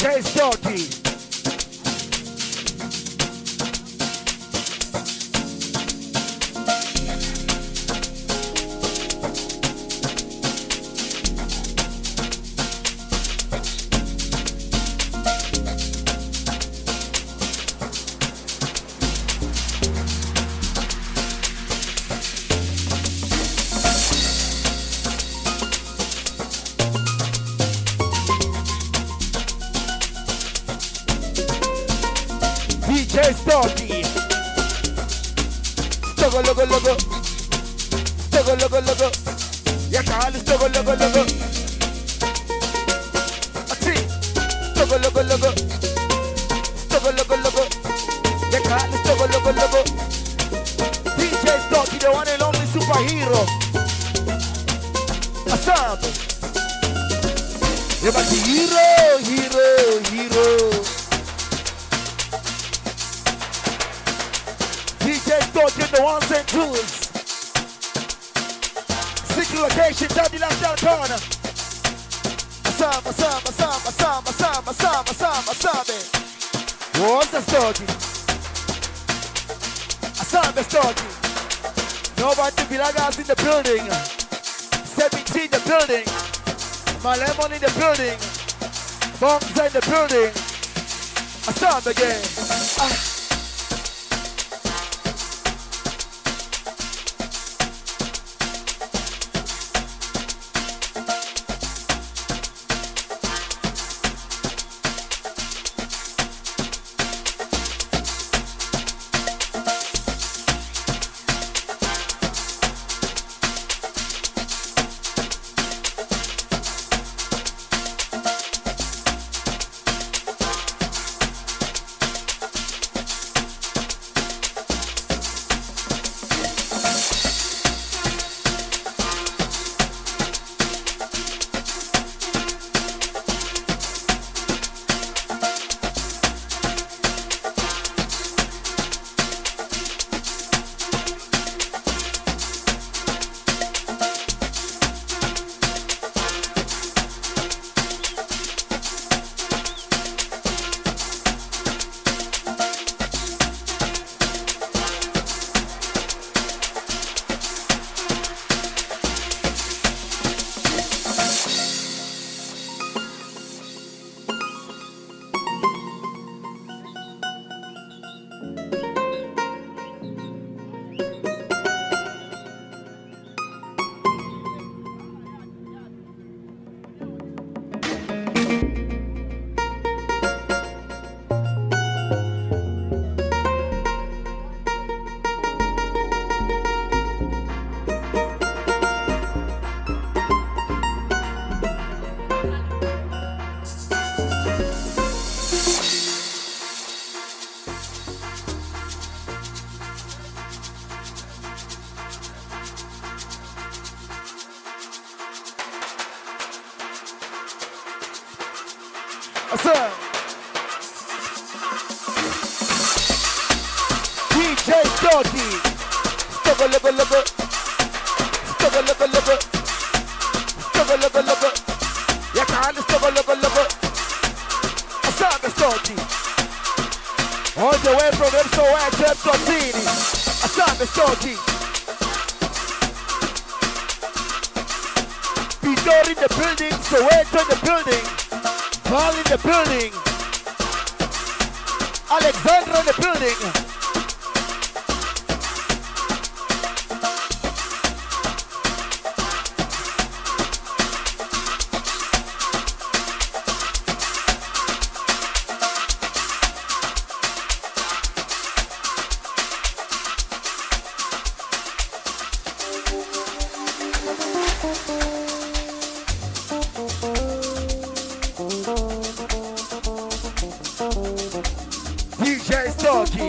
DJ Stocky. DJ Stocky. Stogo logo logo. Stogo logo logo. Ya cali stogo logo logo. Ati. Stogo logo logo. Stogo logo logo. Ya cali stogo logo logo. DJ Stocky, the one and only superhero. Assam. Everybody hero, hero, hero. DJ Stocky in the ones and twos. Secret location, down the left down corner. Assam. What's the Stocky? Assam the Stocky. Nobody Bilagas in the building. 17 in the building. Malemon in the building. Bombs in the building. Assam again. Sir. DJ Stocky. Stubble logo logo. Stubble logo logo. Stubble logo logo. Ya can't stubble logo logo. Assam Stocky. All the way from MSOY to Tortini. Assam Stocky. Pidor in the building, Soweto in the building. Paul in the building. Alexandra in the building. DJ Stocky.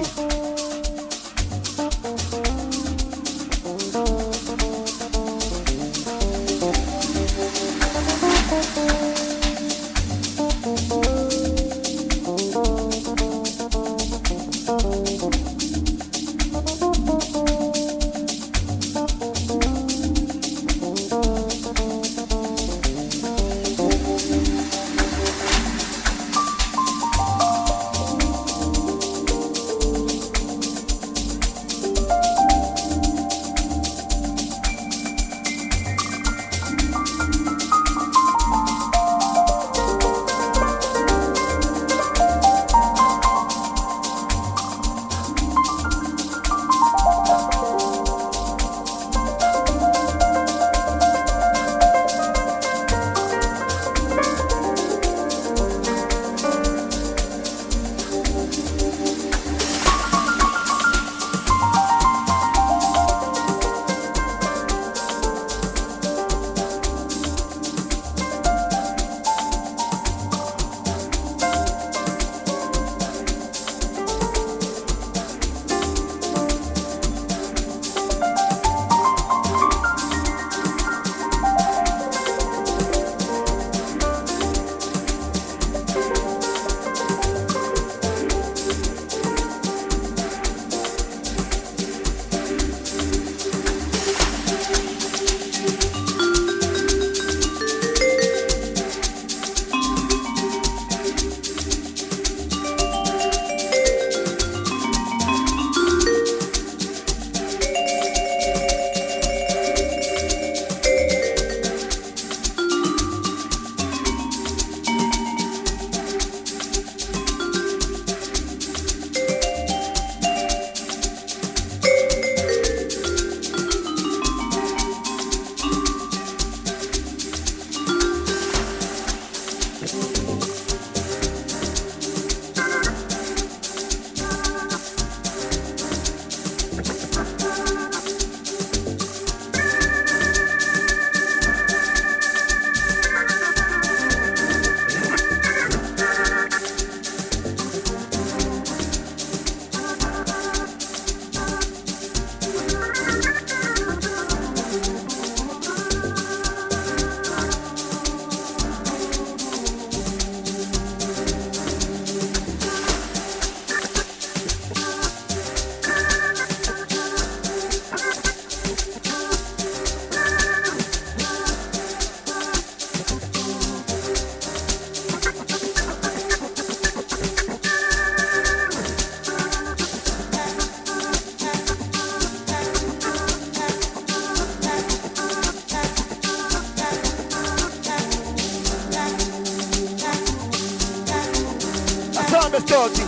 Asame Stogie.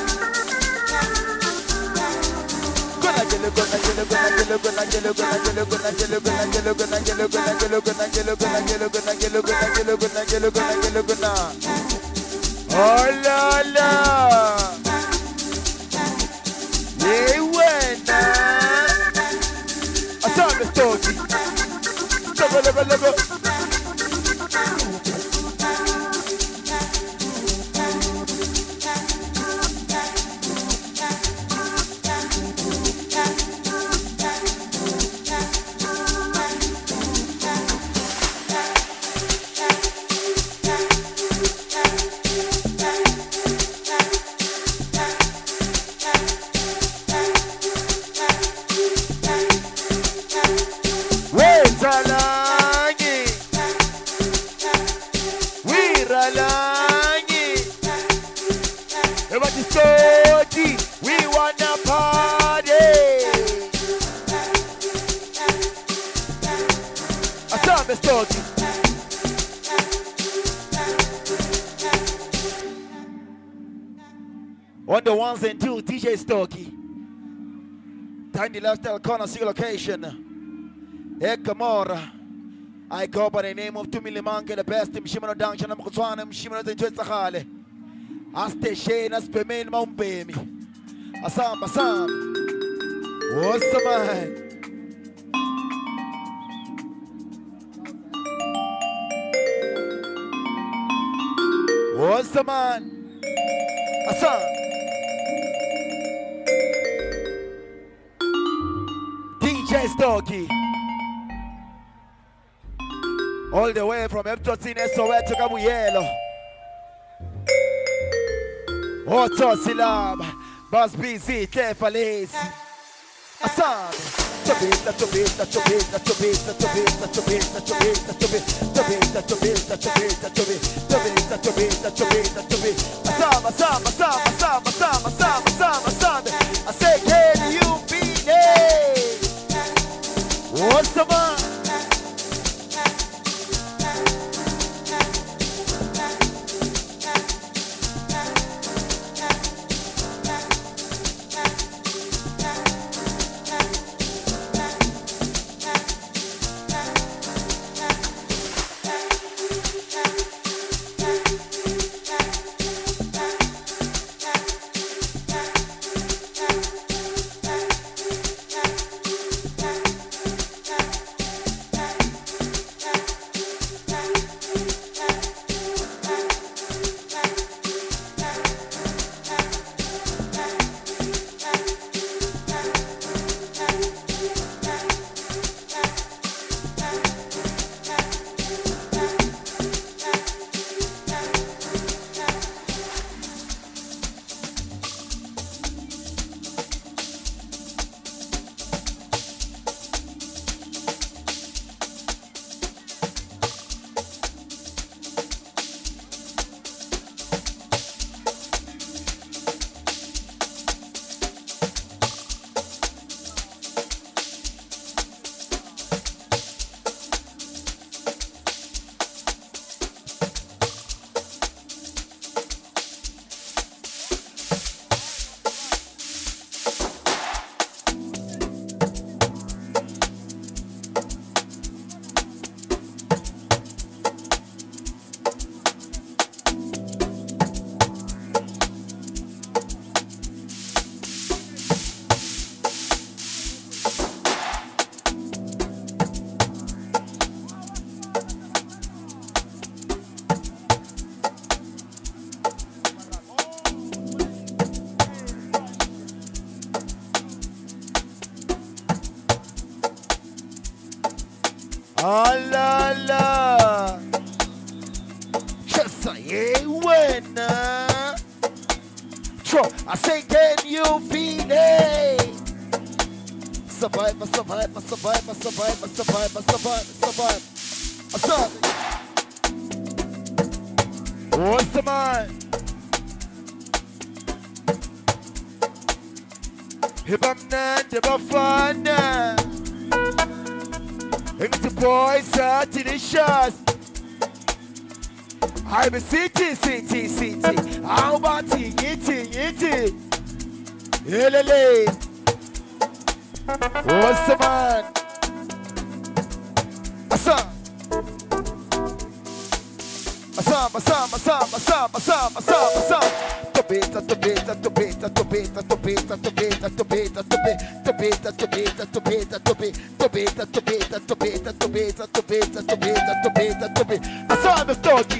Oh la la. Yeah, when Asame Stogie. On the ones and two, DJ Stogie. Tiny Lifestyle Corner C location. Ekamora. I go by the name of 2 million man, get the best in Shimano Dungeon, and Mukutwana, Shimano the Jetsahale. Aste Shane, as per main mount baby. Assam. What's the man? What's the man? Assam. DJ Stogie. All the way from M13 SOS to Kabuyelo. Otto Silab. Buzz BZ, Tefalis. Assam. Tobita. Assam. I say, can you be there? What's the man? Allah, just say when I say, can you feel it? Survive. What's the man? If I'm not the fun, if the boys are delicious, I'm city. How about it? Elele. What's the man? Assam. Assam is doggy.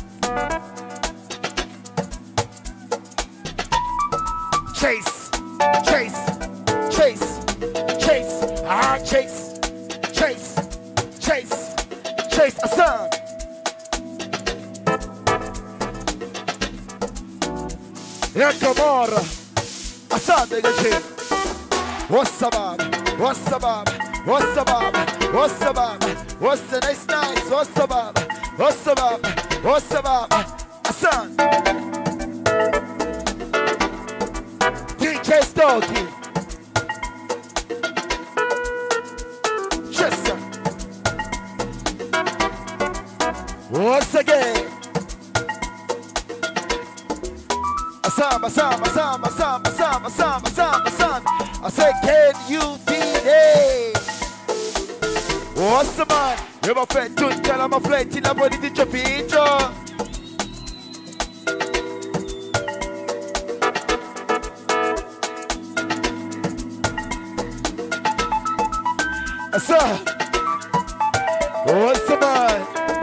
Chase. Chase. Assam. Yeah, come on. Assam, they get you. What's the bob? What's the nice? What's the bob? Assam. DJ Stokey. Yes. Once again. Assam. I say, can you be there? What's the man? You're my friend, tell I'm a friend, till I'm ready to jump in. Assam. What's the man?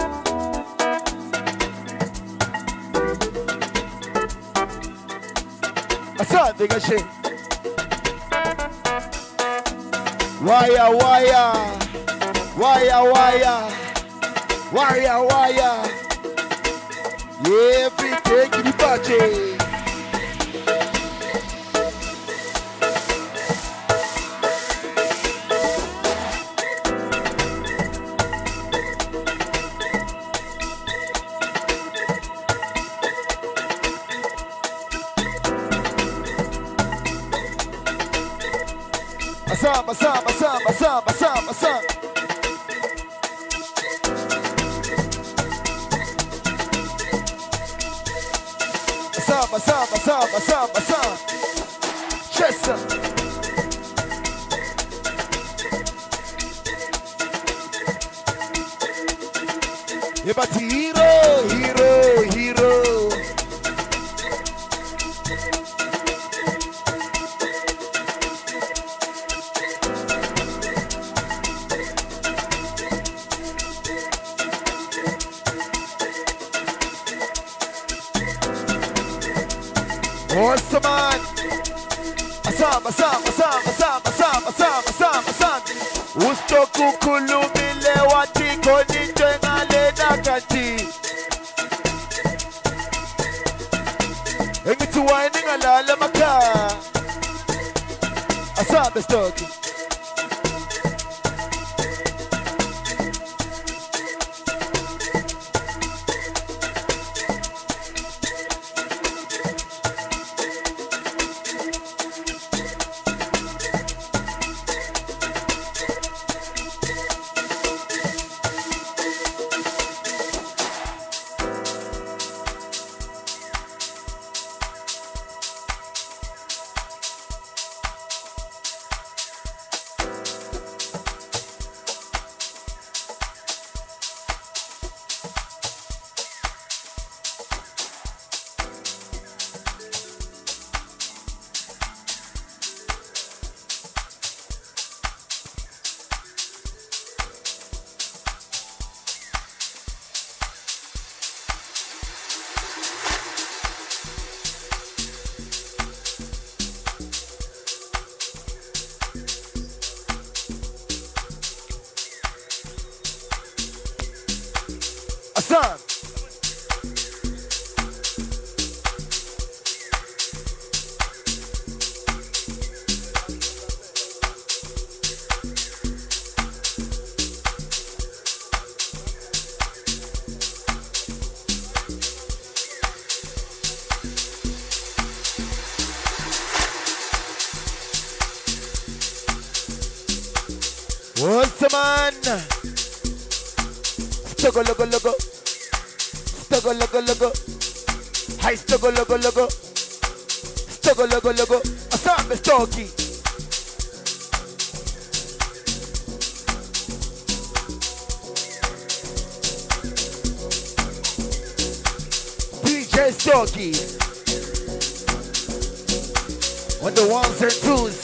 Assam, they got shit. Wire. Everything in the party. Assam. Chester. Yeah, but hero. What's the man? Assam. Usto kukulu mile wati koni jengale nakati. Engi tuwaini ngalala maka. Assam is talking. Assam. What's the man? Stuggle, logo. Stuggle luggle luggle. Hi stuggle luggle luggle. Stuggle luggle luggle. I saw me stalky. DJ Stalky. When the ones and twos.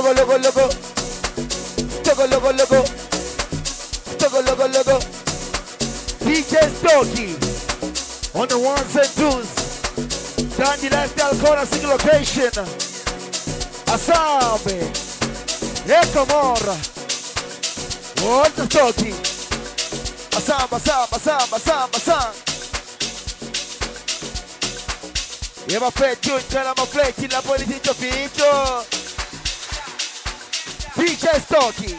Stubble, logo, logo. Stubble, logo, logo. Stubble, logo, logo. DJ Stokie on the ones and twos. Dandy Lifestyle Corner single location. Asambe. Ekamora. What's the Stokie? Asamba, samba, samba, samba, samba. Yeah, my play tune, tell my play till I put it into feature. DJ Stokie.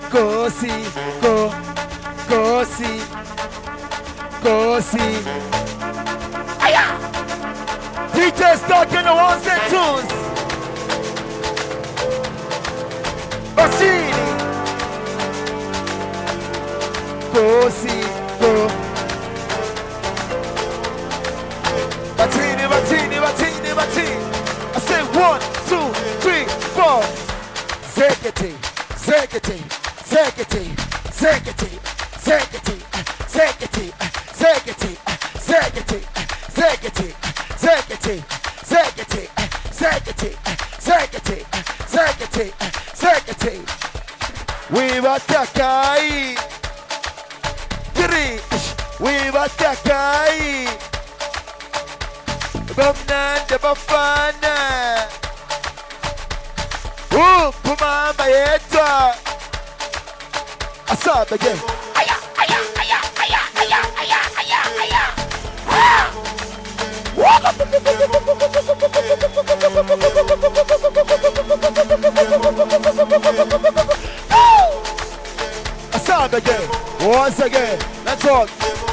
Go see, go see, go see. Aya! DJ Starkey the ones and twos. Bassini. Go see, go. Battini, Battini, Battini, Battini. I say 1, 2, 3, 4. Zekete, Zekete, Zekete, Zekete, Zekete, Zekete, Zekete, Zekete, Zekete, Zekete, Zekete, Zekete, Zekete, Zekete, Zekete. We watakai. 3. We watakai. Bamnanda Bafana. Kumamba yetwa. Asaba again. Aya, aya, aya, aya, aya, aya, aya, aya. Asaba again. Once again. Let's walk.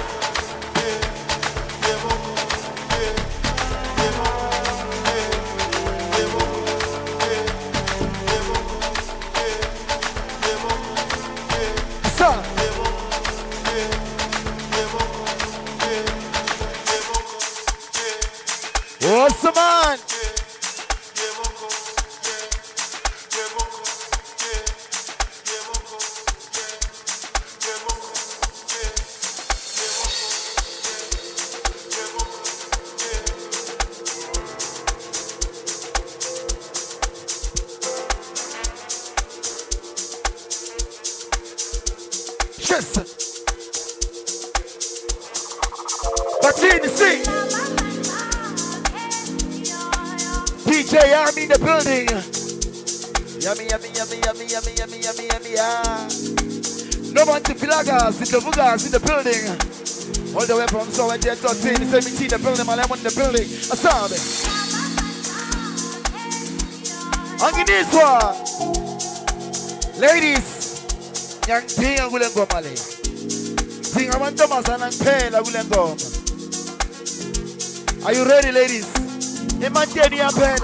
What's the man? Yes. Battini, sing. DJ Army in the building. Yummy, yummy, yummy, yummy, yummy, yummy, yummy, yummy, yeah. No one to Filagas in the Vugas in the building. All the way from so and 13, 17 the building, my lemon in the building. I saw it. Anginiswa. Ladies. Yang ting ang gulang gomale. Ting aman tomasan ang pen ang gulang gom. Are you ready, ladies? Imanteni apel.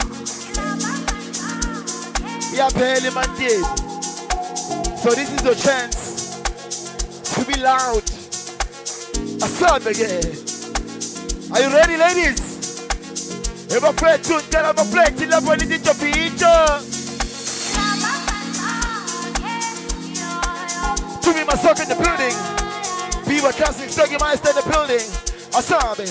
Imanteni. So this is your chance to be loud. A sound again. Are you ready, ladies? If I play tune, tell them I play till I'm ready to beat. To be my sock in the building. People casting Stuggy Meister in the building. Asabe.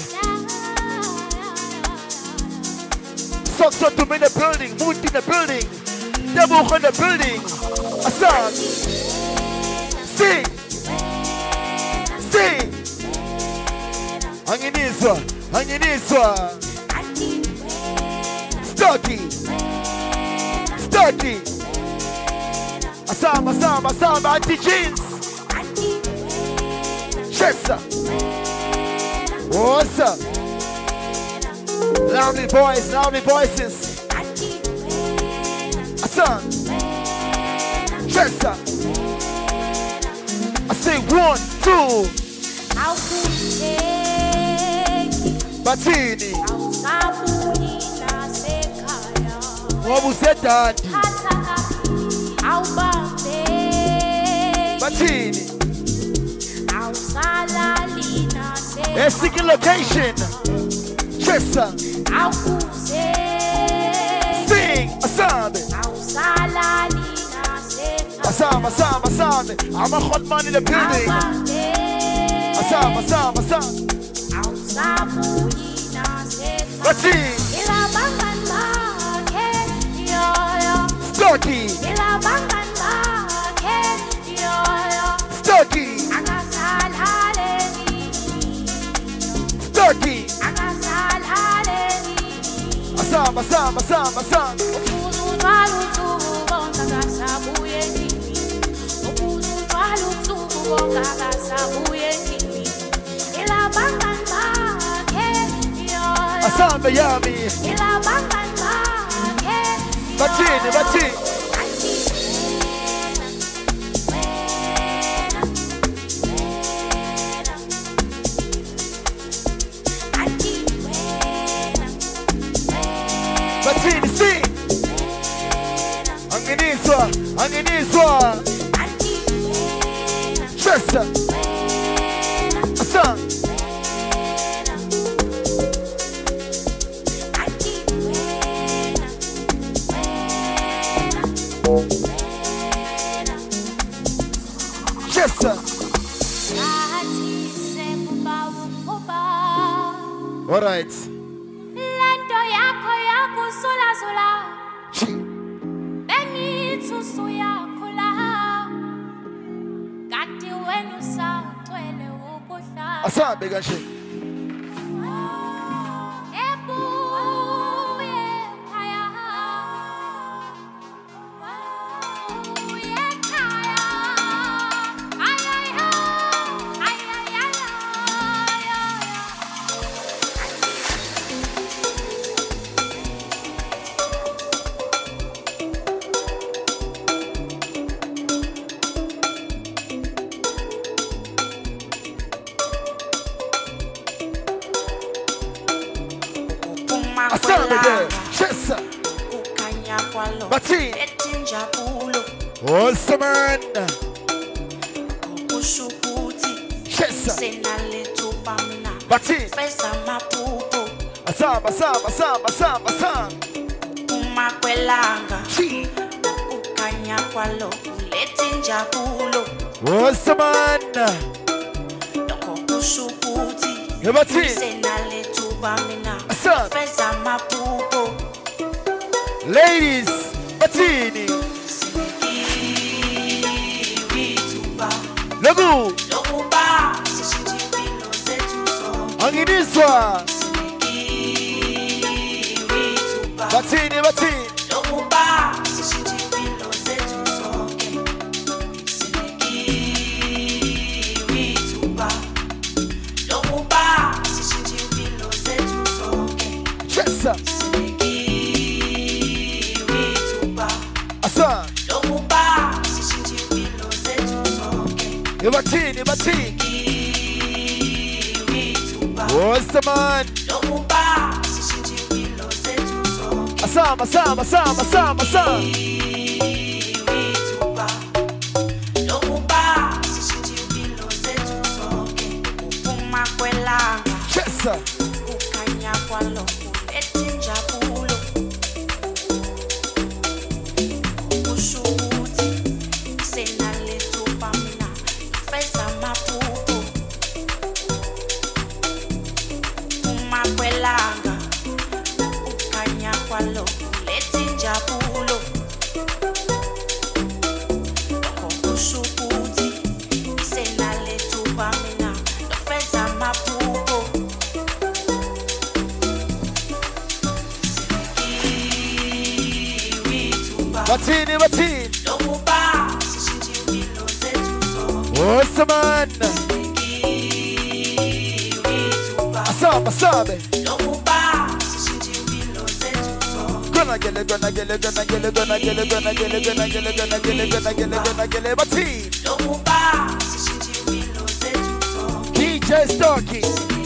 Socks up to me in the building. Moon in the building. Devil in the building. Asab. Sing. Sing. Anginiswa. Stuggy. Asab. Anti-jeans. Chester. What's up? Loudly voices. Asan. Chester. I say 1, 2. Battini. Wabusetandi. Battini. A second location. Chester. Sing. Asabe. Asam. I'm a hot man in the building. Asam. Battini. Stuggy. Asam. Asamba yami. Batini, sing. Anginiswa. Tressa. Asa. Tressa. All right. Lento yako yakusula. Benithusu yakho la. Kanti wena usagcwele ukudla. Asabe kanje. Bati. Awesome man. Chesa. Bati. Asam. Chi. Awesome man. Bati. Asam. Ladies, Batini. Logu. Anginiswa. Batini. Chesa. Asa. Batini. What's the man? Asam. Chesa. Batini. What's the man? Asabe. Gonna get it. Batini. DJ Starkey.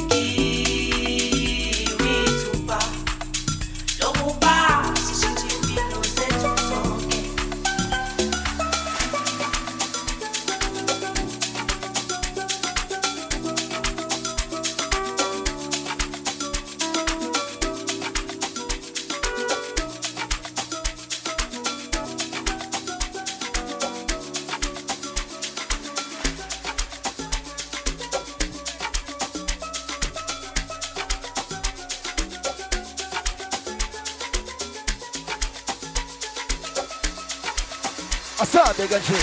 Asabe kanje.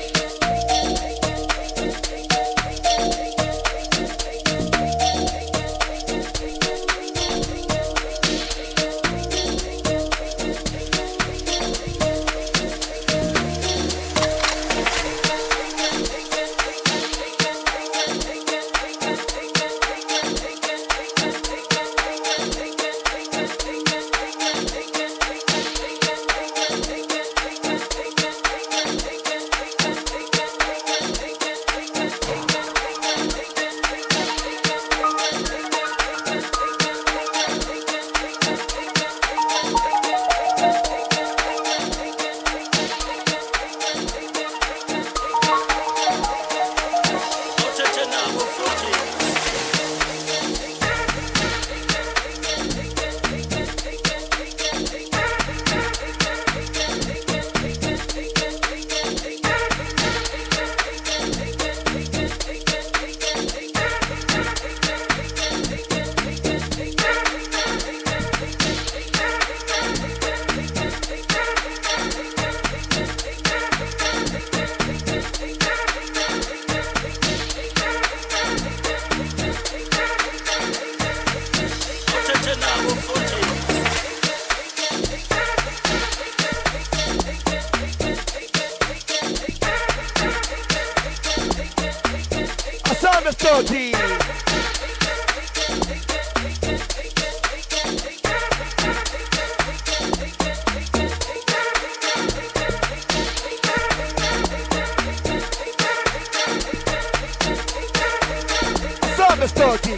doggy.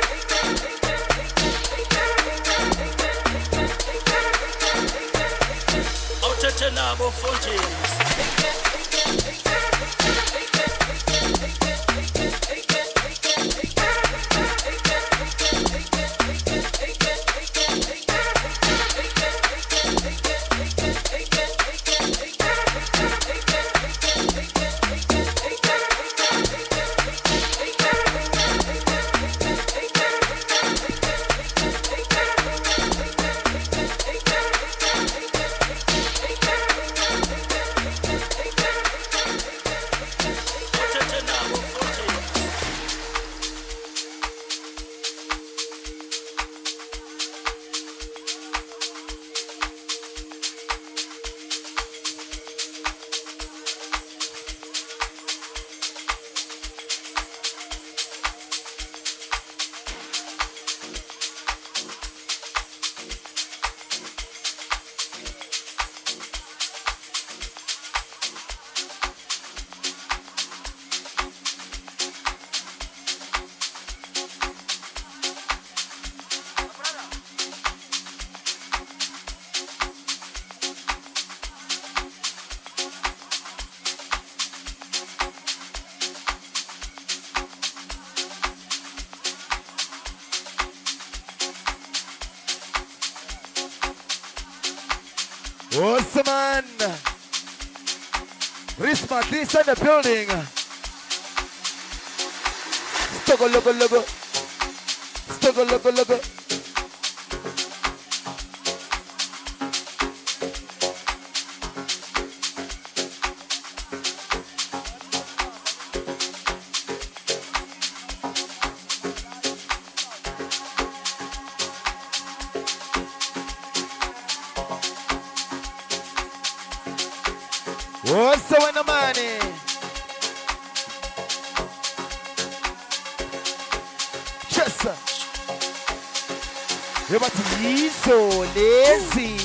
Osman Risma, this in the building. Stuggle, logo. Stuggle, logo. What's the winner, money? Chessa. You're about to be so lazy.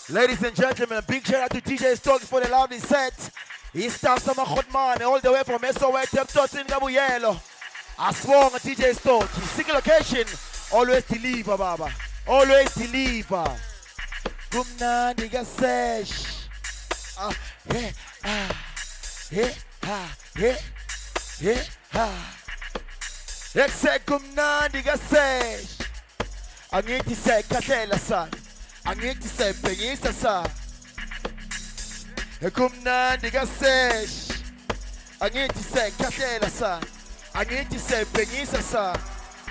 Ladies and gentlemen, big shout out to DJ Stokes for the lovely set. He starts on man all the way from SOA Teptos in Gabuyelo. I swung at DJ Stokes. Single location, always deliver, Baba. Always deliver. Gumna nigga sesh. Yeah, Except gumna nigga sesh. I need to say Katela san. I need to say Pegisa san. Gumna nigga sesh. I need to say Katela san. I need to say Pegisa san.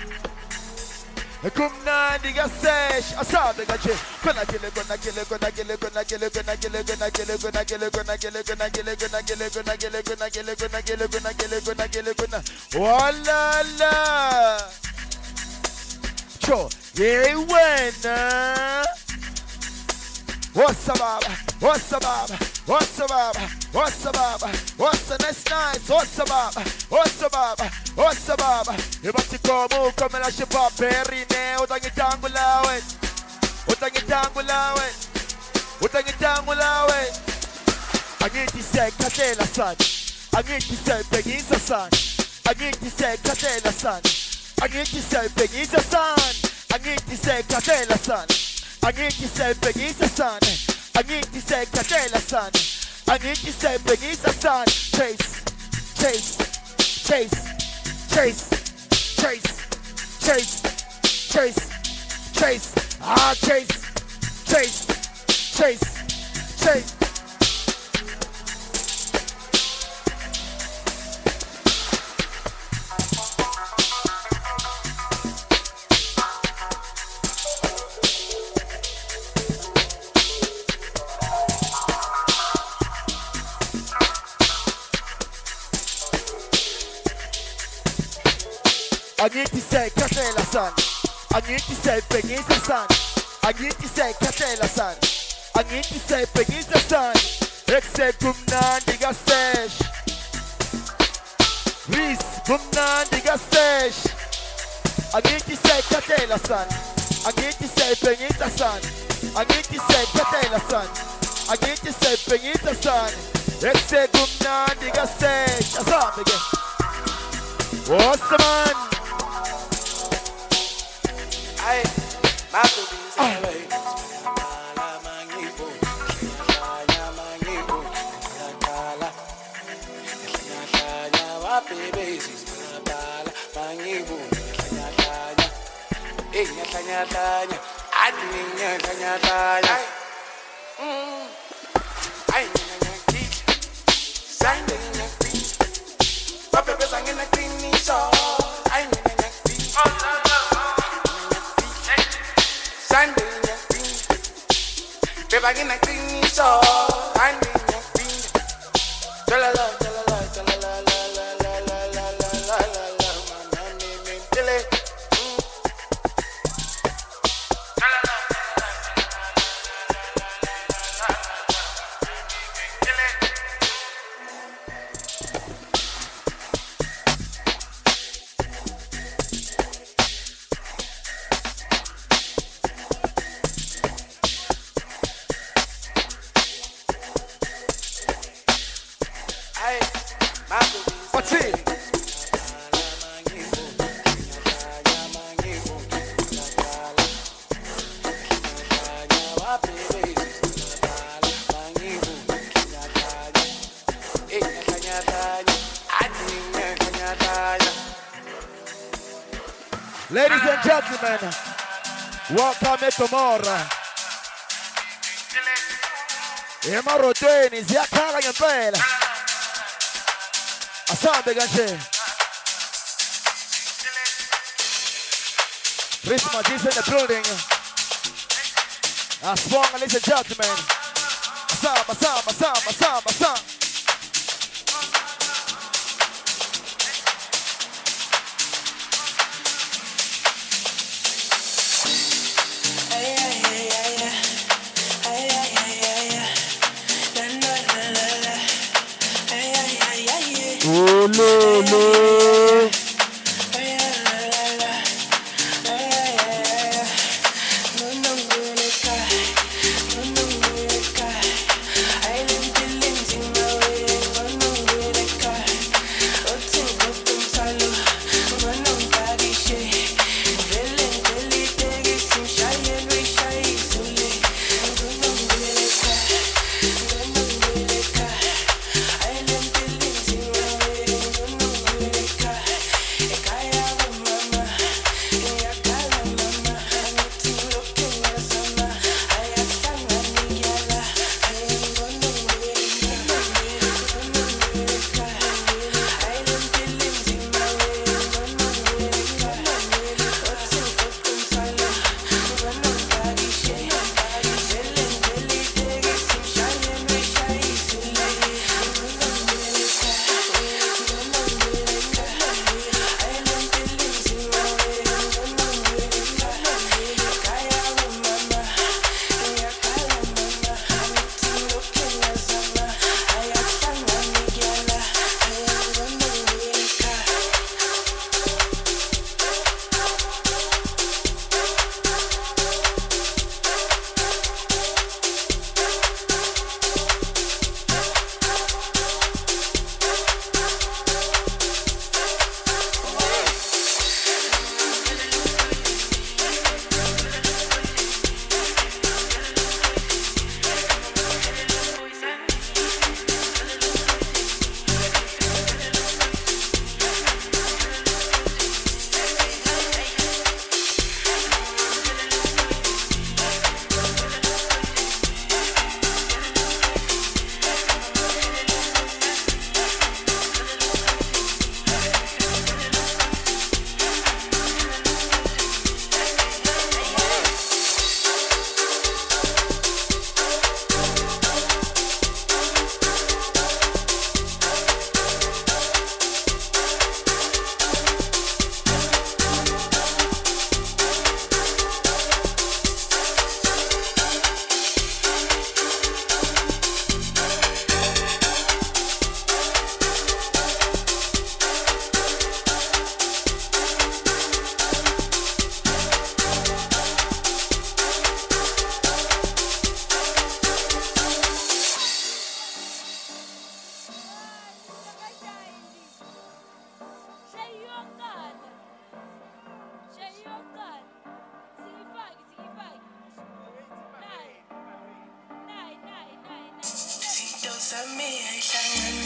Gumna nigga sesh. I saw the gache. Gonna kill it, gonna kill it, gonna kill it, gonna kill it, gonna kill it, gonna kill it, gonna kill it, gonna kill it, gonna kill it, gonna kill it, gonna kill it, gonna kill it, gonna kill it, gonna kill it, gonna kill it, gonna. Walla la. Cho, yeah, when. What's up, Baba? What's up, Baba? What's up, Baba? What's up, Baba? What's the next nice? What's up, Baba? What's up, Baba? What's up, Baba? You must come, come and ship up, Perine, Utangitangulawe. Utangitangulawe. Utangitangulawe. I need to say Katela son. I need to say Pegisa son. I need to say Katela son. I need to say Pegisa son. I need to say Katela son. I need to say Pegisa son. I need to say Katela son. I need to say Pegisa son. Chase, chase, chase, chase, chase, chase, chase, chase. Ah, chase, chase, chase, chase. I need to say Katela son. I need to say Pegisa son. I need to say Katela son. I need to say Pegisa son. Except Gumna nigga sesh. Reese Gumna nigga sesh. I need to say Katela son. I need to say Pegisa son. I need to say Katela son. I need to say Pegisa son. Except Gumna nigga sesh. That's all again. What's the man? Ay, mato bize Baby, I'm not clean, so I'm in your feet. La la la la la la la la la la la la la. My name is Billy. What's it? Ladies and gentlemen, welcome to more. Emarotweni ziyakhala ngempela. Asambe kanje. Christmas is in the building. Aswang, ladies and gentlemen. Asam. Oh, no. sami ayihlanganisa